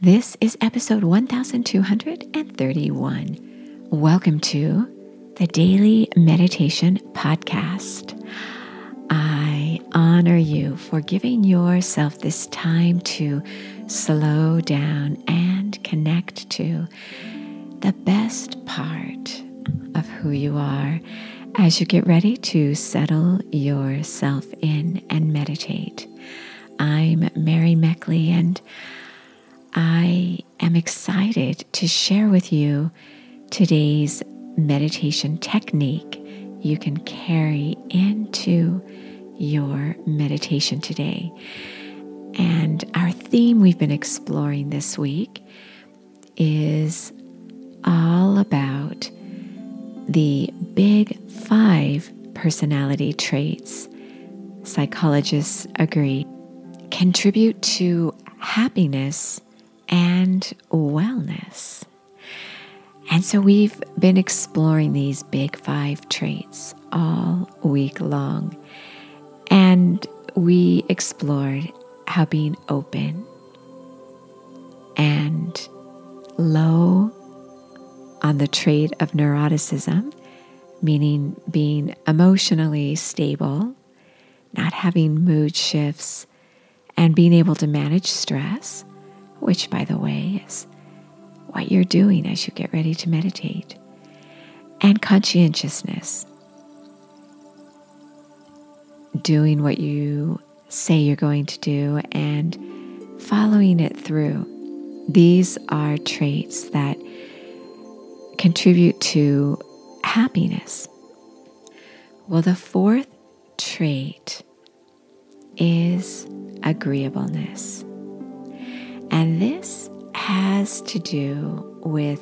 This is episode 1231. Welcome to the Daily Meditation Podcast. I honor you for giving yourself this time to slow down and connect to the best part of who you are as you get ready to settle yourself in and meditate. I'm Mary Meckley, and I am excited to share with you today's meditation technique you can carry into your meditation today. And our theme we've been exploring this week is all about the big 5 personality traits psychologists agree contribute to happiness and wellness. And so we've been exploring these big 5 traits all week long. And we explored how being open and low on the trait of neuroticism, meaning being emotionally stable, not having mood shifts, and being able to manage stress, which, by the way, is what you're doing as you get ready to meditate, and conscientiousness, doing what you say you're going to do and following it through. These are traits that contribute to happiness. Well, the 4th trait is agreeableness. And this has to do with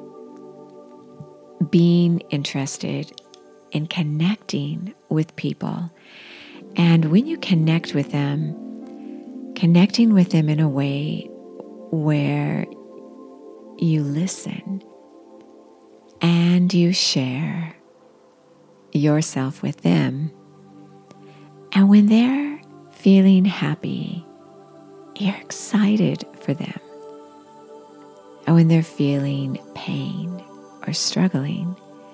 being interested in connecting with people. And when you connect with them, connecting with them in a way where you listen and you share yourself with them. And when they're feeling happy, you're excited for them. And when they're feeling pain or struggling,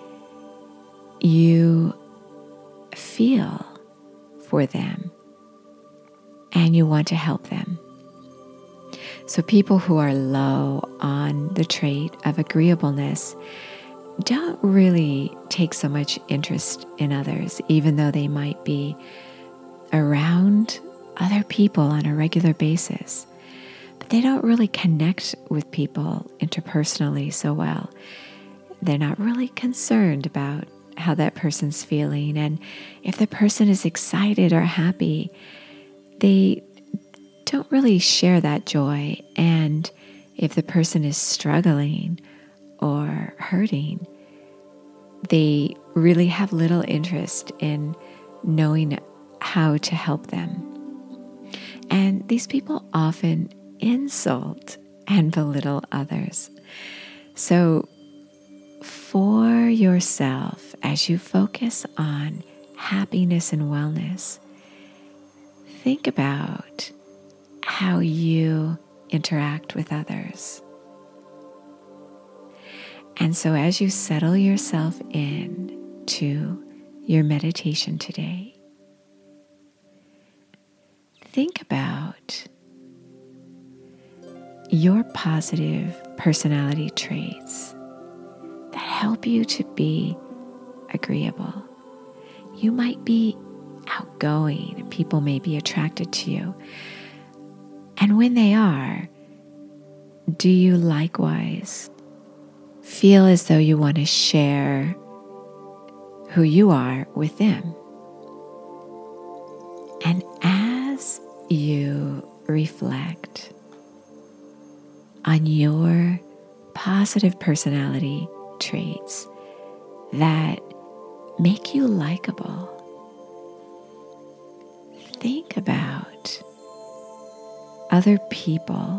you feel for them and you want to help them. So people who are low on the trait of agreeableness don't really take so much interest in others, even though they might be around other people on a regular basis. But they don't really connect with people interpersonally so well. They're not really concerned about how that person's feeling. And if the person is excited or happy, they don't really share that joy. And if the person is struggling or hurting, they really have little interest in knowing how to help them. And these people often insult and belittle others. So for yourself, as you focus on happiness and wellness, think about how you interact with others. And so as you settle yourself in to your meditation today, think about your positive personality traits that help you to be agreeable. You might be outgoing, and people may be attracted to you. And when they are, do you likewise feel as though you want to share who you are with them? And as you reflect on your positive personality traits that make you likable, think about other people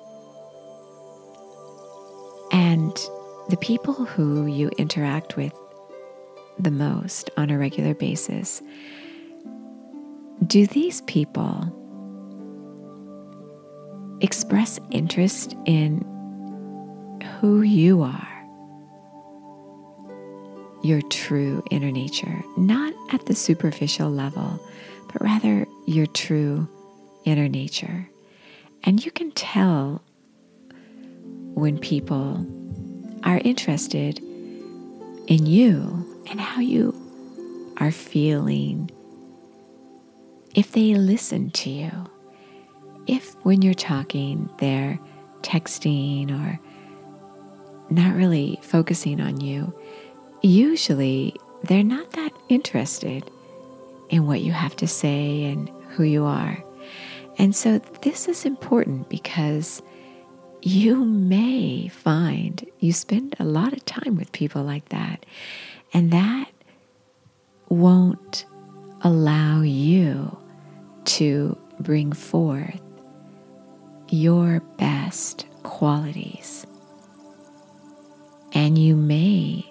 and the people who you interact with the most on a regular basis. Do these people express interest in who you are, your true inner nature, not at the superficial level, but rather your true inner nature. And you can tell when people are interested in you and how you are feeling, if they listen to you. If when you're talking, they're texting or not really focusing on you, usually they're not that interested in what you have to say and who you are. And so this is important because you may find you spend a lot of time with people like that, and that won't allow you to bring forth your best qualities. And you may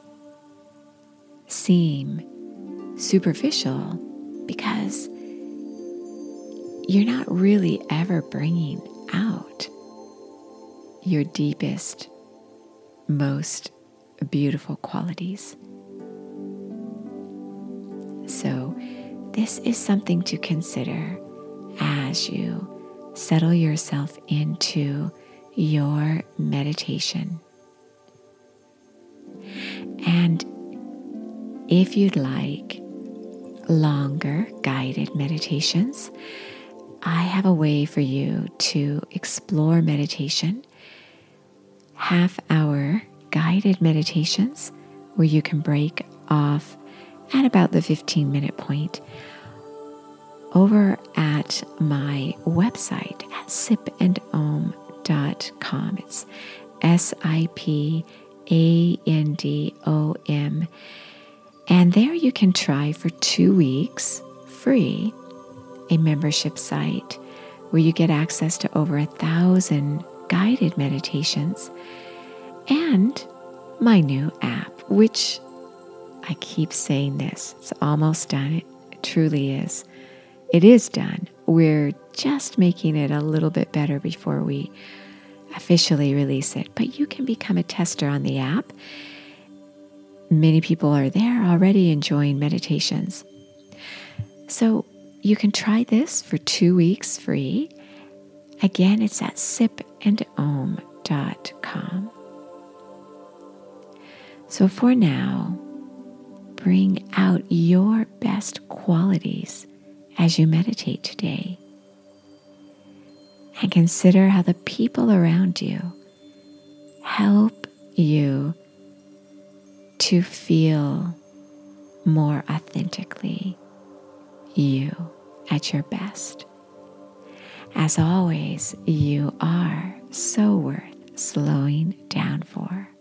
seem superficial because you're not really ever bringing out your deepest, most beautiful qualities. So this is something to consider as you settle yourself into your meditation. And if you'd like longer guided meditations, I have a way for you to explore meditation, half-hour guided meditations where you can break off at about the 15-minute point over at my website at sipandom.com. It's SIPANDOM. And there you can try for 2 weeks free a membership site where you get access to over 1,000 guided meditations and my new app, which I keep saying this, it's almost done. It truly is. It is done. We're just making it a little bit better before we officially release it. But you can become a tester on the app. Many people are there already enjoying meditations. So you can try this for 2 weeks free. Again, it's at sipandom.com. So for now, bring out your best qualities as you meditate today. And consider how the people around you help you to feel more authentically you at your best. As always, you are so worth slowing down for.